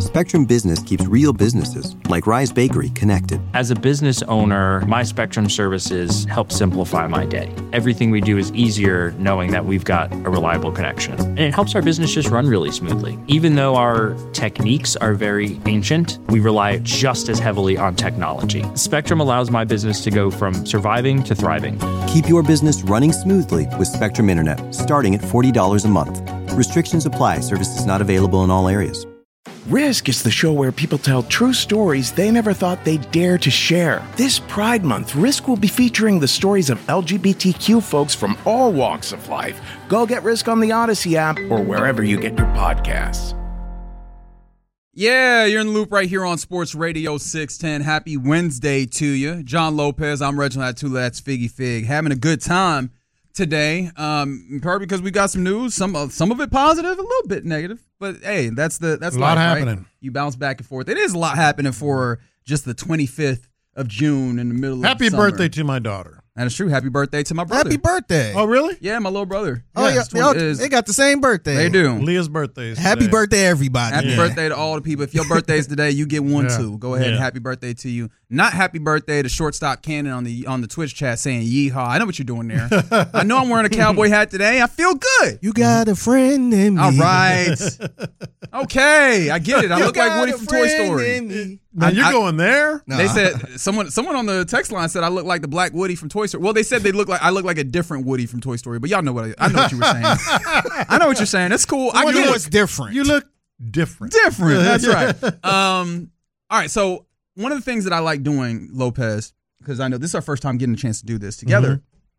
Spectrum Business keeps real businesses, like Rise Bakery, connected. As a business owner, my Spectrum services help simplify my day. Everything we do is easier knowing that we've got a reliable connection. And it helps our business just run really smoothly. Even though our techniques are very ancient, we rely just as heavily on technology. Spectrum allows my business to go from surviving to thriving. Keep your business running smoothly with Spectrum Internet, starting at $40 a month. Restrictions apply. Services not available in all areas. Risk is the show where people tell true stories they never thought they'd dare to share. This Pride Month, Risk will be featuring the stories of LGBTQ folks from all walks of life. Go get Risk on the Odyssey app or wherever you get your podcasts. Yeah, you're in the loop right here on Sports Radio 610. Happy Wednesday to you. John Lopez, I'm Reginald Atula, that's Figgy Fig. Having a good time today, probably because we got some news, some of it positive, a little bit negative, but hey, that's a life, lot happening. Right? You bounce back and forth. It is a lot happening for just the 25th of June in the middle of Happy summer. birthday to my daughter. That is true. Happy birthday to my brother. Happy birthday. Oh, really? Yeah, my little brother. Oh, yeah. They got the same birthday. They do. Leah's birthday is Happy today. birthday, everybody. Happy birthday to all the people. If your birthday is today, you get one too. Go ahead and Yeah. happy birthday to you. Not happy birthday to Shortstop Cannon on the Twitch chat saying yeehaw. I know what you're doing there. I know I'm wearing a cowboy hat today. I feel good. You got a friend in me. All right. Okay, I get it. I look like Woody from Toy Story. Now you're going there? They said someone on the text line said I look like the Black Woody from Toy Story. Well, they said I look like a different Woody from Toy Story, but y'all know what I know what you were saying. I know what you're saying. That's cool. I get what's different. You look different. Different. That's right. All right. So one of the things that I like doing, Lopez, because I know this is our first time getting a chance to do this together,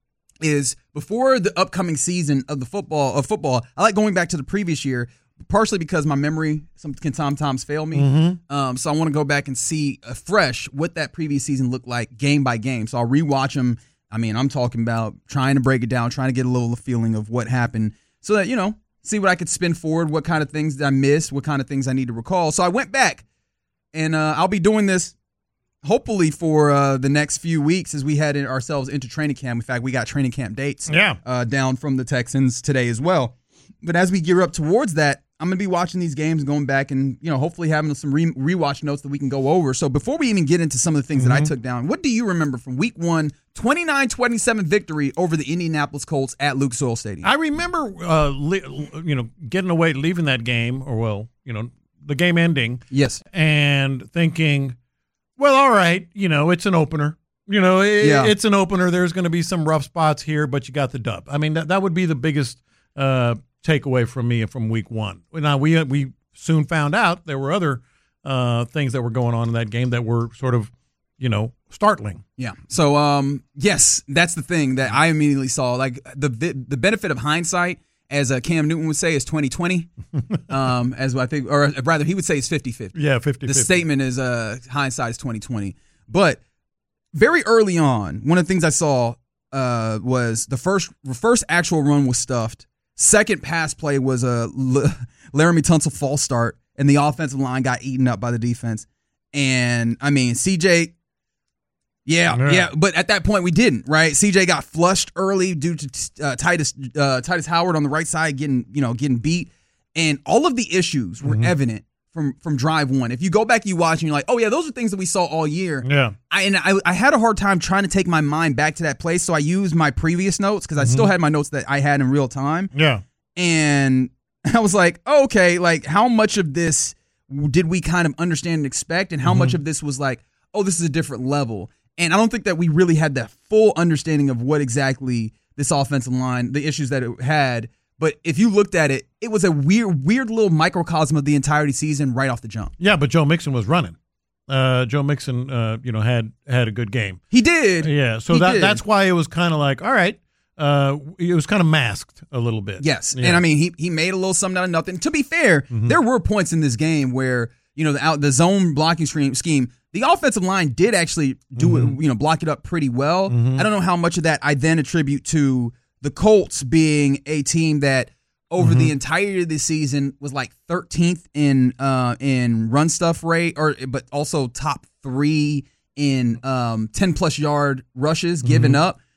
is before the upcoming season of football, I like going back to the previous year, partially because my memory can sometimes fail me. So I want to go back and see afresh what that previous season looked like game by game. So I'll rewatch them. I mean, I'm talking about trying to break it down, trying to get a little feeling of what happened so that, see what I could spin forward, what kind of things did I miss, what kind of things I need to recall. So I went back, and I'll be doing this hopefully for the next few weeks as we head ourselves into training camp. In fact, we got training camp dates down from the Texans today as well. But as we gear up towards that, I'm going to be watching these games and going back and, hopefully having some rewatch notes that we can go over. So before we even get into some of the things that I took down, what do you remember from week 1, 29-27 victory over the Indianapolis Colts at Lucas Oil Stadium? I remember, getting away, leaving that game, the game ending. Yes. And thinking, well, all right, it's an opener. It's an opener. There's going to be some rough spots here, but you got the dub. I mean, that would be the biggest takeaway from me from week 1. Now, we soon found out there were other things that were going on in that game that were sort of, startling. Yeah. So, yes, that's the thing that I immediately saw. Like the benefit of hindsight, as Cam Newton would say, is 20/20. As I think, or rather, he would say it's 50/50. Yeah, 50/50. The statement is hindsight is 20/20. But very early on, one of the things I saw was the first actual run was stuffed. Second pass play was a Laramie Tunsil false start, and the offensive line got eaten up by the defense. And, I mean, CJ, yeah, but at that point we didn't, right? CJ got flushed early due to Titus Howard on the right side getting beat. And all of the issues were evident from drive 1. If you go back, you watch, and you're like, oh, yeah, those are things that we saw all year. Yeah. I had a hard time trying to take my mind back to that place, so I used my previous notes because I still had my notes that I had in real time. Yeah. And I was like, oh, okay, like how much of this did we kind of understand and expect, and how much of this was like, oh, this is a different level. And I don't think that we really had that full understanding of what exactly this offensive line, the issues that it had. But if you looked at it, it was a weird little microcosm of the entirety season right off the jump. Yeah, but Joe Mixon was running. Joe Mixon, had a good game. He did. Yeah, so that's why it was kind of like, all right, it was kind of masked a little bit. Yes, yeah. and I mean, he made a little something out of nothing. To be fair, there were points in this game where the zone blocking scheme, the offensive line did actually do it, block it up pretty well. I don't know how much of that I then attribute to the Colts being a team that over the entirety of this season was like 13th in run stuff rate, but also top 3 in 10-plus yard rushes given up.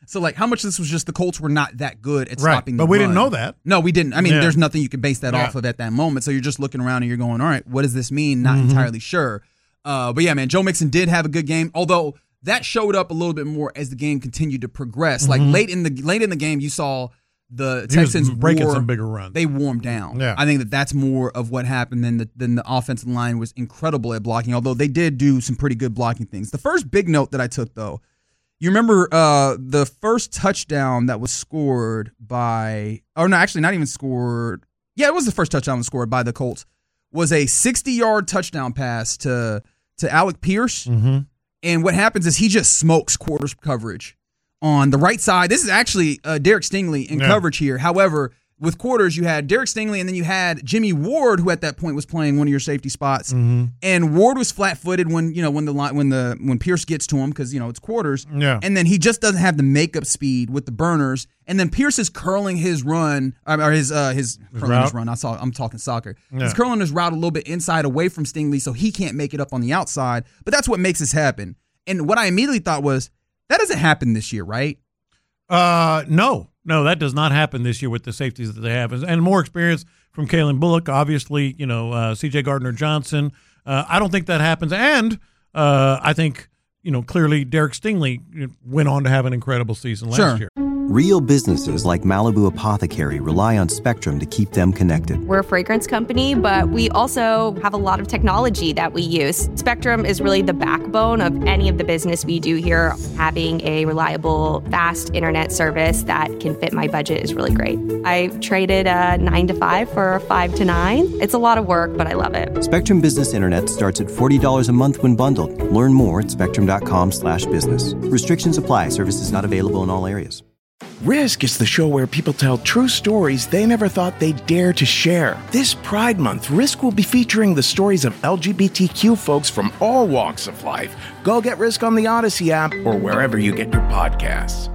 So, like, how much of this was just the Colts were not that good at stopping the run. But we run. didn't know that. No, we didn't. I mean, there's nothing you can base that off of at that moment. So you're just looking around and you're going, all right, what does this mean? Not entirely sure. But yeah, man, Joe Mixon did have a good game, although that showed up a little bit more as the game continued to progress. Like late in the game, you saw the Texans breaking some bigger runs. They warmed down. Yeah. I think that's more of what happened than the offensive line was incredible at blocking, although they did do some pretty good blocking things. The first big note that I took, though, you remember the first touchdown that was scored by – oh, no, actually not even scored. Yeah, it was the first touchdown that was scored by the Colts. Was a 60-yard touchdown pass to Alec Pierce. Mm-hmm. And what happens is he just smokes quarters coverage on the right side. This is actually Derek Stingley in coverage here. However, with quarters, you had Derek Stingley, and then you had Jimmy Ward, who at that point was playing one of your safety spots. Mm-hmm. And Ward was flat-footed when Pierce gets to him because it's quarters. Yeah. And then he just doesn't have the makeup speed with the burners. And then Pierce is curling his run, or his curling his run. I'm talking soccer. Yeah. He's curling his route a little bit inside, away from Stingley, so he can't make it up on the outside. But that's what makes this happen. And what I immediately thought was, that doesn't happen this year, right? No, that does not happen this year with the safeties that they have. And more experience from Kalen Bullock, obviously, C.J. Gardner-Johnson. I don't think that happens. And I think, clearly Derek Stingley went on to have an incredible season last year. Real businesses like Malibu Apothecary rely on Spectrum to keep them connected. We're a fragrance company, but we also have a lot of technology that we use. Spectrum is really the backbone of any of the business we do here. Having a reliable, fast internet service that can fit my budget is really great. I traded a 9 to 5 for a 5 to 9. It's a lot of work, but I love it. Spectrum Business Internet starts at $40 a month when bundled. Learn more at spectrum.com/business. Restrictions apply. Services not available in all areas. Risk is the show where people tell true stories they never thought they'd dare to share. This Pride Month, Risk will be featuring the stories of LGBTQ folks from all walks of life. Go get Risk on the Odyssey app or wherever you get your podcasts.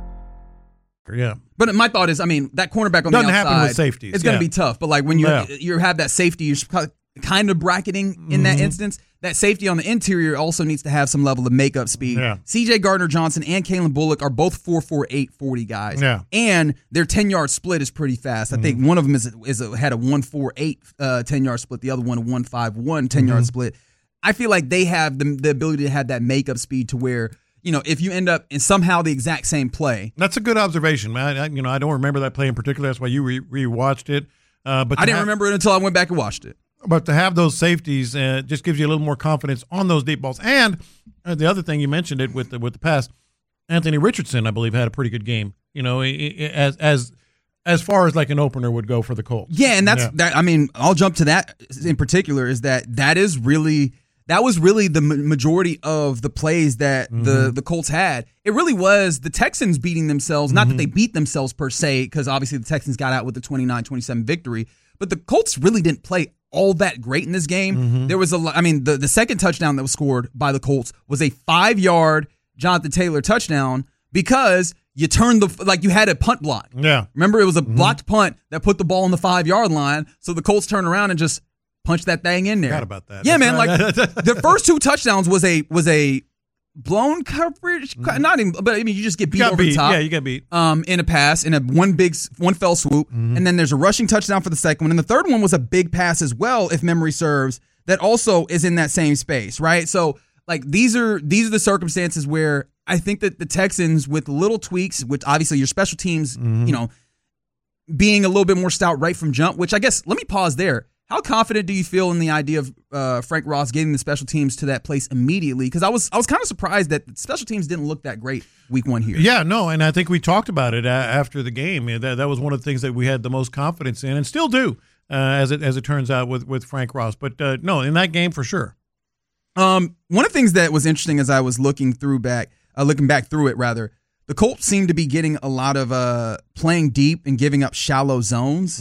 Yeah. But my thought is, that cornerback on the outside, happen with safeties. It's going to be tough. But like when you have that safety, you're kind of bracketing in that instance. That safety on the interior also needs to have some level of makeup speed. Yeah. C.J. Gardner-Johnson and Kalen Bullock are both 4.48 40 guys. Yeah. And their 10-yard split is pretty fast. I think one of them had a 1.48 10-yard split. The other one a 1.51 10-yard split. I feel like they have the ability to have that makeup speed to where, if you end up in somehow the exact same play. That's a good observation, man. I don't remember that play in particular. That's why you re-watched it. But I didn't remember it until I went back and watched it. But to have those safeties just gives you a little more confidence on those deep balls. And the other thing, you mentioned it with the pass, Anthony Richardson, I believe, had a pretty good game. As far as like an opener would go for the Colts. Yeah, and that. I'll jump to that in particular. Is that was really the majority of the plays that the Colts had. It really was the Texans beating themselves. Not that they beat themselves per se, because obviously the Texans got out with the 29-27 victory. But the Colts really didn't play all that great in this game. There was the second touchdown that was scored by the Colts was a 5-yard Jonathan Taylor touchdown because you turned you had a punt block. Yeah. Remember, it was a blocked punt that put the ball on the 5-yard line. So the Colts turned around and just punched that thing in there. Forgot about that. Yeah, man. The first two touchdowns was a blown coverage, not even, but you just get beat over the top. Yeah, you get beat. In a pass, in a one fell swoop, and then there's a rushing touchdown for the second one, and the third one was a big pass as well, if memory serves, that also is in that same space, right? So, these are the circumstances where I think that the Texans, with little tweaks, which obviously your special teams, being a little bit more stout right from jump, which I guess, let me pause there. How confident do you feel in the idea of Frank Ross getting the special teams to that place immediately? Because I was kind of surprised that the special teams didn't look that great week one here. Yeah, no, and I think we talked about it after the game. That was one of the things that we had the most confidence in, and still do, as it turns out with Frank Ross. But no, in that game for sure. One of the things that was interesting as I was looking back through it, the Colts seemed to be getting a lot of playing deep and giving up shallow zones.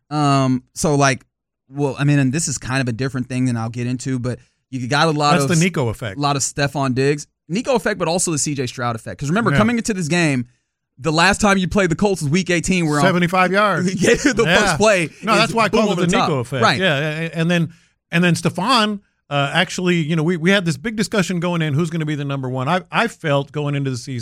And this is kind of a different thing than I'll get into, but you got a lot That's the Nico effect. A lot of Stephon Diggs. Nico effect, but also the C.J. Stroud effect. Because remember, coming into this game, the last time you played the Colts was Week 18. We're 75 yards. First play. No, that's why I call it the Nico effect. Right. Yeah, and then Stephon, actually, we had this big discussion going in, who's going to be the number one. I felt going into the season,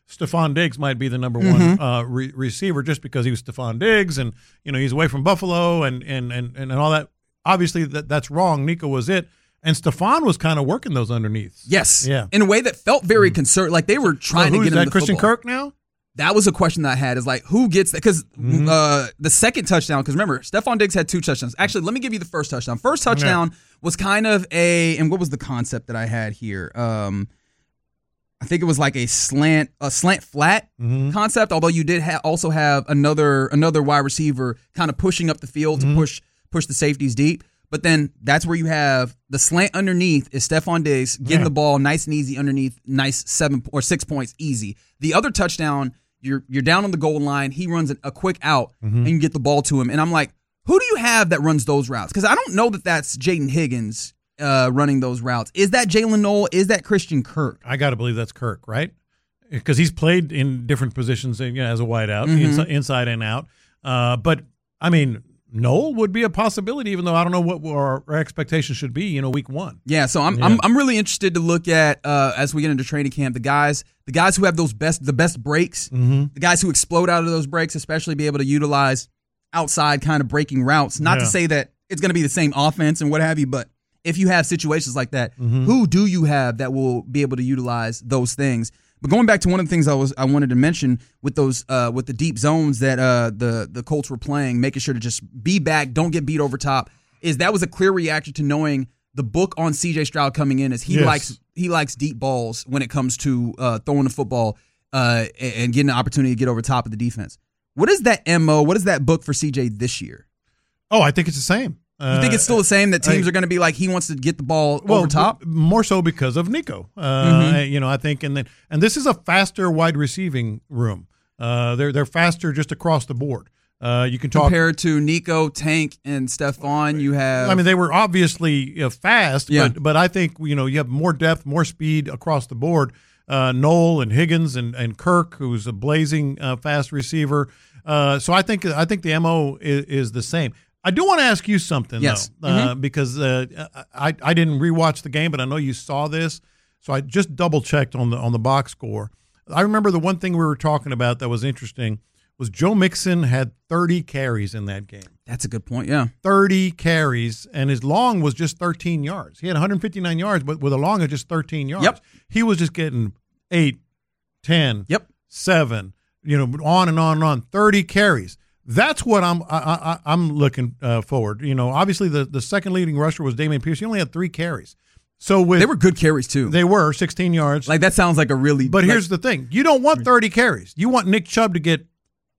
Stephon Diggs might be the number one receiver just because he was Stephon Diggs, and he's away from Buffalo and all that. Obviously, that's wrong. Nico was it. And Stephon was kind of working those underneaths. Yes. Yeah. In a way that felt very concerned. Like they were trying to get him that the Christian football. Kirk now? That was a question that I had, is like, who gets that? Because the second touchdown, because remember, Stephon Diggs had 2 touchdowns. Actually, let me give you the first touchdown. First touchdown was kind of and what was the concept that I had here? I think it was like a slant flat concept, although you did also have another wide receiver kind of pushing up the field to push the safeties deep. But then that's where you have the slant underneath is Stephon Diggs getting the ball nice and easy underneath, nice 7 or 6 points easy. The other touchdown, you're down on the goal line. He runs a quick out and you get the ball to him. And I'm like, who do you have that runs those routes? Because I don't know that that's Jaden Higgins running those routes. Is that Jalen Noel? Is that Christian Kirk? I got to believe that's Kirk, right? Because he's played in different positions as a wideout, inside and out. But I mean, Noel would be a possibility, even though I don't know what our expectations should be, week 1. Yeah, so I'm really interested to look at as we get into training camp, the guys who have the best breaks, the guys who explode out of those breaks, especially be able to utilize outside kind of breaking routes. Not to say that it's going to be the same offense and what have you, but if you have situations like that, who do you have that will be able to utilize those things? But going back to one of the things I wanted to mention with those with the deep zones that the Colts were playing, making sure to just be back, don't get beat over top, is that was a clear reaction to knowing the book on C.J. Stroud coming in is he likes deep balls when it comes to throwing the football and getting an opportunity to get over top of the defense. What is that MO? What is that book for C.J. this year? Oh, I think it's the same. You think it's still the same, that teams are going to be like, he wants to get the ball over top? More so because of Nico. I think, and this is a faster wide receiving room. They're faster just across the board. You can talk compared to Nico, Tank, and Stephon. You have. I mean, they were obviously fast, but I think you have more depth, more speed across the board. Noel and Higgins and Kirk, who's a blazing fast receiver. So I think the MO is the same. I do want to ask you something, though, because I didn't rewatch the game, but I know you saw this, so I just double-checked on the box score. I remember the one thing we were talking about that was interesting was Joe Mixon had 30 carries in that game. That's a good point, yeah. 30 carries, and his long was just 13 yards. He had 159 yards, but with a long of just 13 yards. Yep. He was just getting 8, 10, 7, on and on and on, 30 carries. That's what I'm looking forward. Obviously the second leading rusher was Dameon Pierce. He only had 3 carries. So they were good carries too. They were 16 yards. Like that sounds like a really. But here's the thing: you don't want 30 carries. You want Nick Chubb to get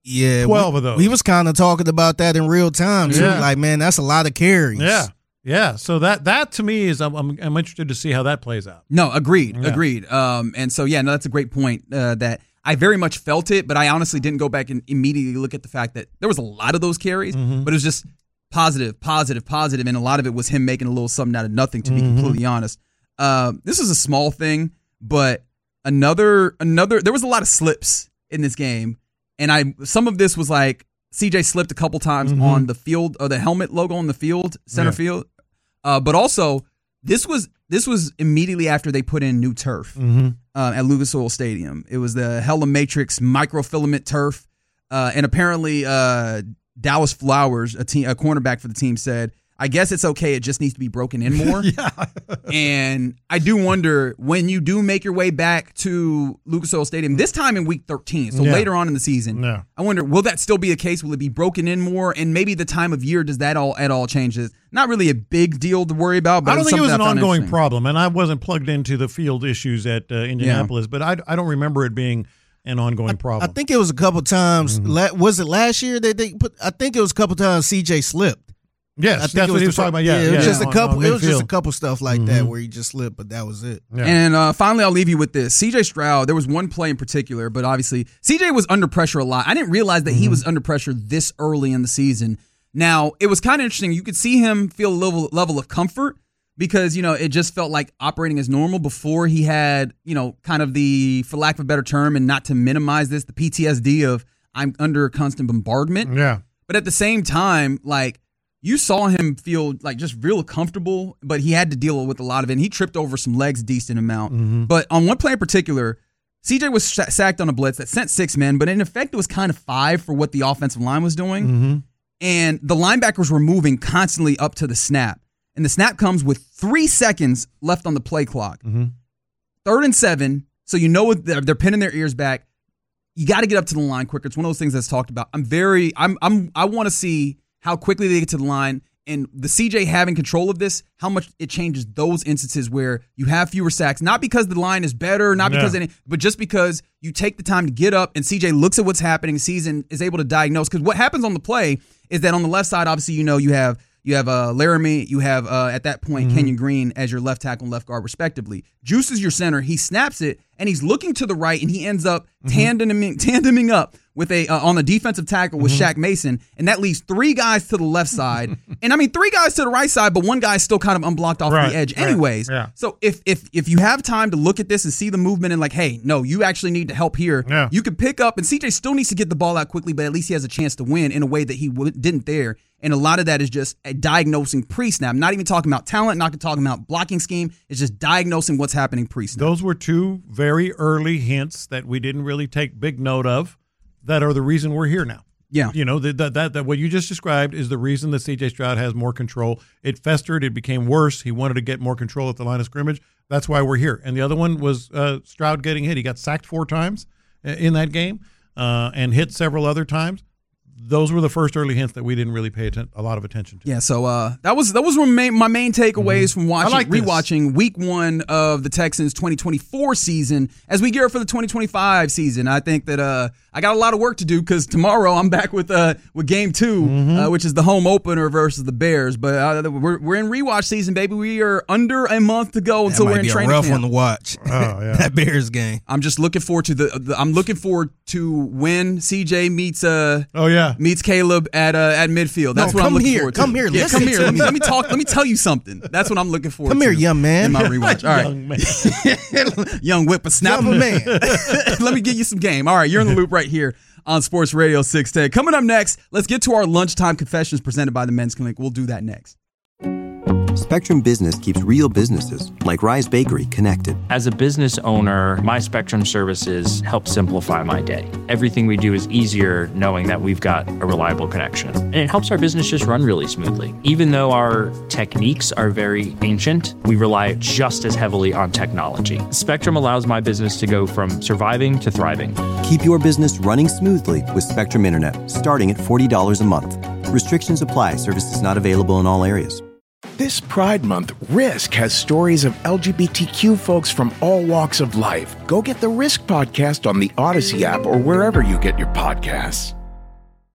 12 of those. We was kind of talking about that in real time too. Yeah. Like, man, that's a lot of carries. Yeah. So that to me is I'm interested to see how that plays out. No, agreed. And so that's a great point. That I very much felt it, but I honestly didn't go back and immediately look at the fact that there was a lot of those carries, but it was just positive, and a lot of it was him making a little something out of nothing, to be completely honest. This is a small thing, but another there was a lot of slips in this game, and some of this was like CJ slipped a couple times on the field, or the helmet logo on the field, center field, but also this was immediately after they put in new turf at Lucas Oil Stadium. It was the Hella Matrix microfilament turf, and apparently Dallas Flowers, a cornerback for the team, said, I guess it's okay, it just needs to be broken in more. And I do wonder, when you do make your way back to Lucas Oil Stadium, this time in week 13, so later on in the season, I wonder, will that still be a case? Will it be broken in more? And maybe the time of year, does that at all change it? Not really a big deal to worry about, but I don't think it was an ongoing problem, and I wasn't plugged into the field issues at Indianapolis, but I don't remember it being an ongoing problem. I think it was a couple times. Was it last year that they put? I think it was a couple times CJ slipped. Yes, that's what he was talking about. Yeah, it was just a couple. It was just a couple stuff like that where he just slipped, but that was it. Yeah. And finally, I'll leave you with this: CJ Stroud. There was one play in particular, but obviously CJ was under pressure a lot. I didn't realize that he was under pressure this early in the season. Now, it was kind of interesting. You could see him feel a level of comfort because it just felt like operating as normal before he had kind of the, for lack of a better term, and not to minimize this, the PTSD of I'm under constant bombardment. Yeah, but at the same time, like, you saw him feel like just real comfortable, but he had to deal with a lot of it. And he tripped over some legs a decent amount. But on one play in particular, CJ was sacked on a blitz that sent 6 men, but in effect, it was kind of 5 for what the offensive line was doing. Mm-hmm. And the linebackers were moving constantly up to the snap. And the snap comes with 3 seconds left on the play clock. Mm-hmm. 3rd and 7, so you know they're pinning their ears back. You got to get up to the line quicker. It's one of those things that's talked about. I want to see how quickly they get to the line, and the CJ having control of this, how much it changes those instances where you have fewer sacks, not because the line is better, not because but just because you take the time to get up and CJ looks at what's happening, sees and is able to diagnose. Because what happens on the play is that on the left side, obviously, you have Laramie, you have at that point Kenyon Green as your left tackle and left guard respectively. Juice is your center. He snaps it and he's looking to the right and he ends up tandeming up with on the defensive tackle with Shaq Mason, and that leaves 3 guys to the left side, and 3 guys to the right side, but one guy's still kind of unblocked off the edge anyways. Yeah. So if you have time to look at this and see the movement and like, hey, no, you actually need to help here, you can pick up, and CJ still needs to get the ball out quickly, but at least he has a chance to win in a way that he didn't there. And a lot of that is just diagnosing pre-snap. Not even talking about talent, not talking about blocking scheme. It's just diagnosing what's happening pre-snap. Those were 2 very early hints that we didn't really take big note of that are the reason we're here now. Yeah. That what you just described is the reason that C.J. Stroud has more control. It festered. It became worse. He wanted to get more control at the line of scrimmage. That's why we're here. And the other one was Stroud getting hit. He got sacked 4 times in that game and hit several other times. Those were the first early hints that we didn't really pay a lot of attention to. Yeah, so that was my main takeaways from rewatching Week 1 of the Texans 2024 season as we gear up for the 2025 season. I think that I got a lot of work to do because tomorrow I'm back with Game 2, which is the home opener versus the Bears. But we're in rewatch season, baby. We are under a month to go until we're in training camp. That might be a rough one to watch. Oh yeah, that Bears game. I'm just looking forward to I'm looking forward to when CJ meets Caleb at midfield. That's what I'm looking forward to. Come here. Yeah, come here. Let me talk. Let me tell you something. That's what I'm looking forward to. Come here, young man. In my rewatch. All right. Young man. Young whippersnapper. Young man. Let me give you some game. All right, you're in the loop right here on Sports Radio 610. Coming up next, let's get to our lunchtime confessions presented by the Men's Clinic. We'll do that next. Spectrum Business keeps real businesses, like Rise Bakery, connected. As a business owner, my Spectrum services help simplify my day. Everything we do is easier knowing that we've got a reliable connection. And it helps our business just run really smoothly. Even though our techniques are very ancient, we rely just as heavily on technology. Spectrum allows my business to go from surviving to thriving. Keep your business running smoothly with Spectrum Internet, starting at $40 a month. Restrictions apply. Services not available in all areas. This Pride Month, Risk has stories of LGBTQ folks from all walks of life. Go get the Risk podcast on the Odyssey app or wherever you get your podcasts.